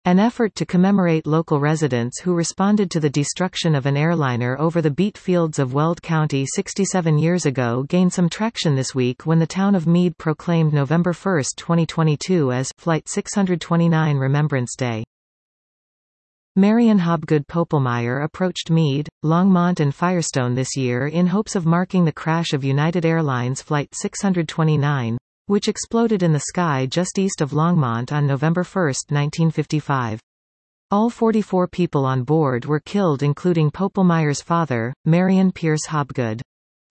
An effort to commemorate local residents who responded to the destruction of an airliner over the beet fields of Weld County 67 years ago gained some traction this week when the town of Meade proclaimed November 1, 2022 as Flight 629 Remembrance Day. Marion Hobgood Popelmeyer approached Meade, Longmont and Firestone this year in hopes of marking the crash of United Airlines Flight 629, which exploded in the sky just east of Longmont on November 1, 1955. All 44 people on board were killed, including Popelmeyer's father, Marion Pierce Hobgood.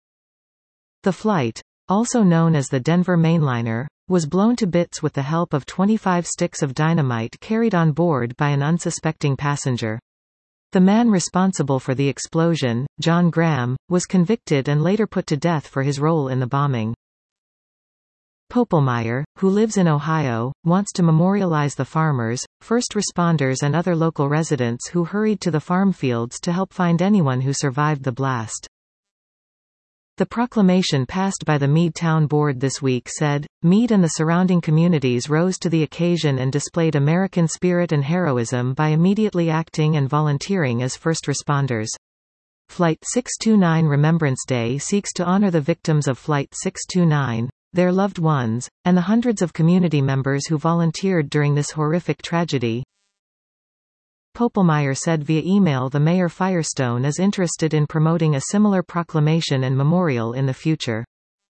The flight, also known as the Denver Mainliner, was blown to bits with the help of 25 sticks of dynamite carried on board by an unsuspecting passenger. The man responsible for the explosion, John Graham, was convicted and later put to death for his role in the bombing. Popelmeyer, who lives in Ohio, wants to memorialize the farmers, first responders and other local residents who hurried to the farm fields to help find anyone who survived the blast. The proclamation passed by the Meade Town Board this week said, Meade and the surrounding communities rose to the occasion and displayed American spirit and heroism by immediately acting and volunteering as first responders. Flight 629 Remembrance Day seeks to honor the victims of Flight 629, their loved ones, and the hundreds of community members who volunteered during this horrific tragedy. Popelmeyer said via email the Mayor Firestone is interested in promoting a similar proclamation and memorial in the future.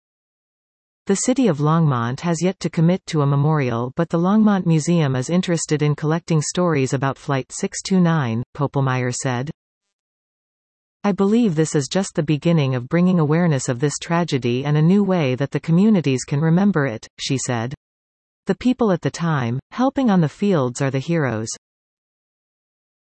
The city of Longmont has yet to commit to a memorial, but the Longmont Museum is interested in collecting stories about Flight 629, Popelmeyer said. I believe this is just the beginning of bringing awareness of this tragedy and a new way that the communities can remember it, she said. The people at the time, helping on the fields are the heroes.